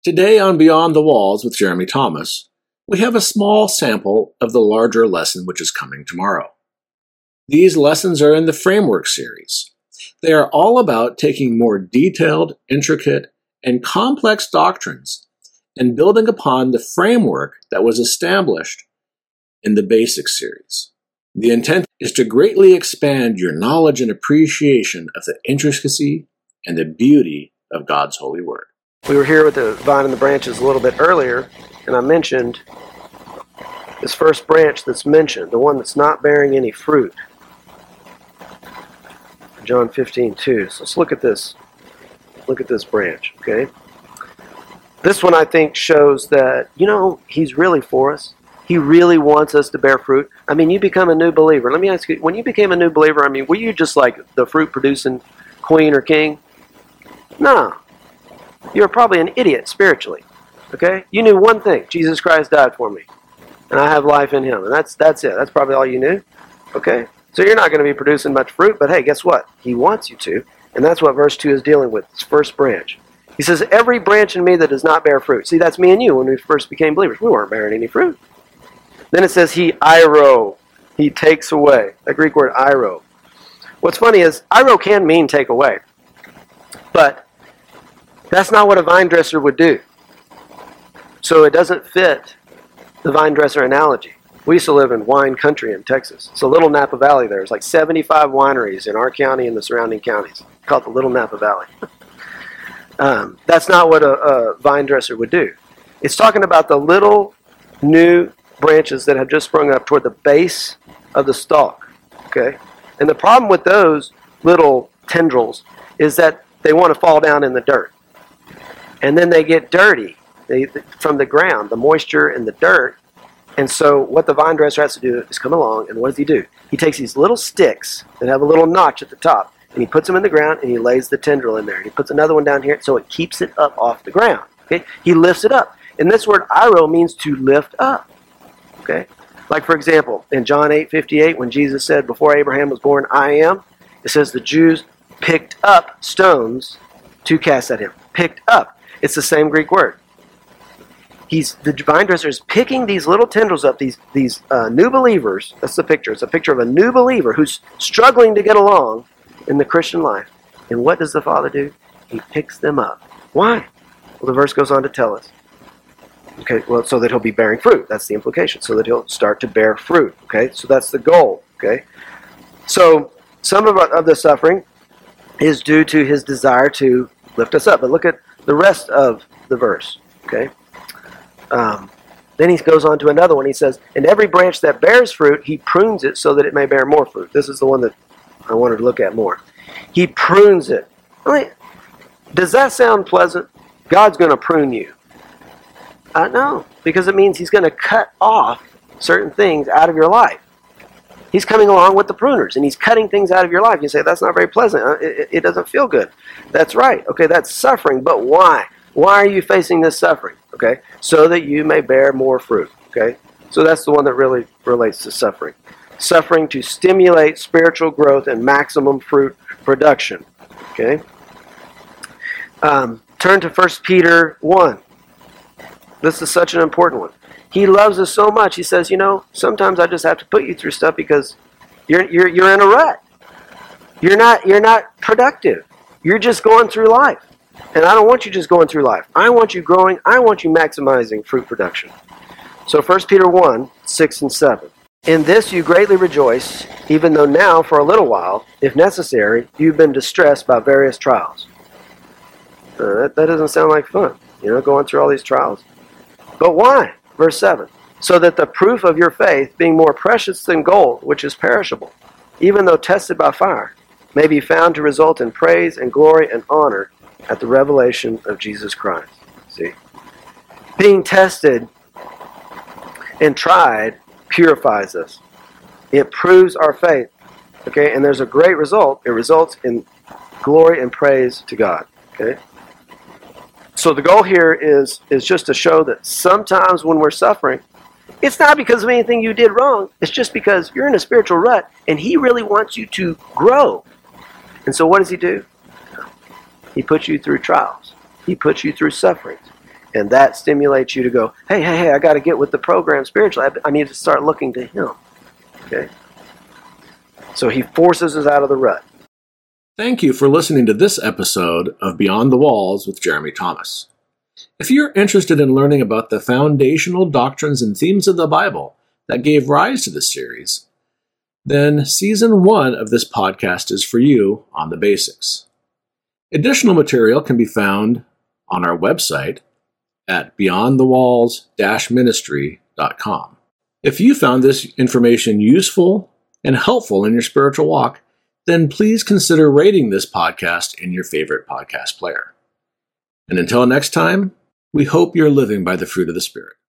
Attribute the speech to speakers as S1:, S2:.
S1: Today on Beyond the Walls with Jeremy Thomas, we have a small sample of the larger lesson which is coming tomorrow. These lessons are in the Framework series. They are all about taking more detailed, intricate, and complex doctrines and building upon the framework that was established in the Basics series. The intent is to greatly expand your knowledge and appreciation of the intricacy and the beauty of God's holy word.
S2: We were here with the vine and the branches a little bit earlier, and I mentioned this first branch that's mentioned, the one that's not bearing any fruit. John 15:2. So let's look at this. Look at this branch, okay? This one I think shows that, He's really for us. He really wants us to bear fruit. I mean, you become a new believer. Let me ask you, when you became a new believer, were you just like the fruit-producing queen or king? No. You were probably an idiot spiritually, okay? You knew one thing. Jesus Christ died for me, and I have life in Him. And that's it. That's probably all you knew, okay? So you're not going to be producing much fruit, but hey, guess what? He wants you to, and that's what verse 2 is dealing with, this first branch. He says, every branch in me that does not bear fruit. See, that's me and you when we first became believers. We weren't bearing any fruit. Then it says, He takes away. That Greek word, airo. What's funny is, airo can mean take away, but that's not what a vine dresser would do. So it doesn't fit the vine dresser analogy. We used to live in wine country in Texas. It's a little Napa Valley there. There's like 75 wineries in our county and the surrounding counties. It's called the Little Napa Valley. That's not what a vine dresser would do. It's talking about the little new branches that have just sprung up toward the base of the stalk. Okay? And the problem with those little tendrils is that they want to fall down in the dirt. And then they get dirty from the ground, the moisture and the dirt. And so what the vine dresser has to do is come along, and what does he do? He takes these little sticks that have a little notch at the top, and he puts them in the ground, and he lays the tendril in there. And he puts another one down here, so it keeps it up off the ground. Okay? He lifts it up. And this word airo means to lift up. Okay? Like, for example, in John 8:58, when Jesus said, before Abraham was born, I am, it says the Jews picked up stones to cast at him. Picked up. It's the same Greek word. The vine dresser is picking these little tendrils up, these new believers. That's the picture. It's a picture of a new believer who's struggling to get along in the Christian life. And what does the Father do? He picks them up. Why? Well, the verse goes on to tell us. Okay, well, so that he'll be bearing fruit. That's the implication. So that he'll start to bear fruit. Okay, so that's the goal. Okay, so some of the suffering is due to his desire to lift us up. But look at the rest of the verse. Okay. Then he goes on to another one. He says, "And every branch that bears fruit, he prunes it so that it may bear more fruit." This is the one that I wanted to look at more. He prunes it. Does that sound pleasant? God's going to prune you. No, because it means He's going to cut off certain things out of your life. He's coming along with the pruners, and He's cutting things out of your life. You say, that's not very pleasant. It doesn't feel good. That's right. Okay, that's suffering, but why? Why are you facing this suffering? Okay, so that you may bear more fruit. Okay, so that's the one that really relates to suffering. Suffering to stimulate spiritual growth and maximum fruit production. Okay, turn to 1 Peter 1. This is such an important one. He loves us so much. He says, sometimes I just have to put you through stuff because you're in a rut. You're not productive. You're just going through life. And I don't want you just going through life. I want you growing. I want you maximizing fruit production. So 1 Peter 1, 6 and 7. In this you greatly rejoice, even though now for a little while, if necessary, you've been distressed by various trials. That doesn't sound like fun, going through all these trials. But why? Verse 7. So that the proof of your faith, being more precious than gold, which is perishable, even though tested by fire, may be found to result in praise and glory and honor at the revelation of Jesus Christ. See? Being tested and tried purifies us. It proves our faith. Okay? And there's a great result. It results in glory and praise to God. Okay? So the goal here is just to show that sometimes when we're suffering, it's not because of anything you did wrong. It's just because you're in a spiritual rut and He really wants you to grow. And so what does He do? He puts you through trials. He puts you through sufferings. And that stimulates you to go, hey, I got to get with the program spiritually. I need to start looking to him. Okay? So he forces us out of the rut.
S1: Thank you for listening to this episode of Beyond the Walls with Jeremy Thomas. If you're interested in learning about the foundational doctrines and themes of the Bible that gave rise to this series, then Season 1 of this podcast is for you on the basics. Additional material can be found on our website at beyondthewalls-ministry.com. If you found this information useful and helpful in your spiritual walk, then please consider rating this podcast in your favorite podcast player. And until next time, we hope you're living by the fruit of the Spirit.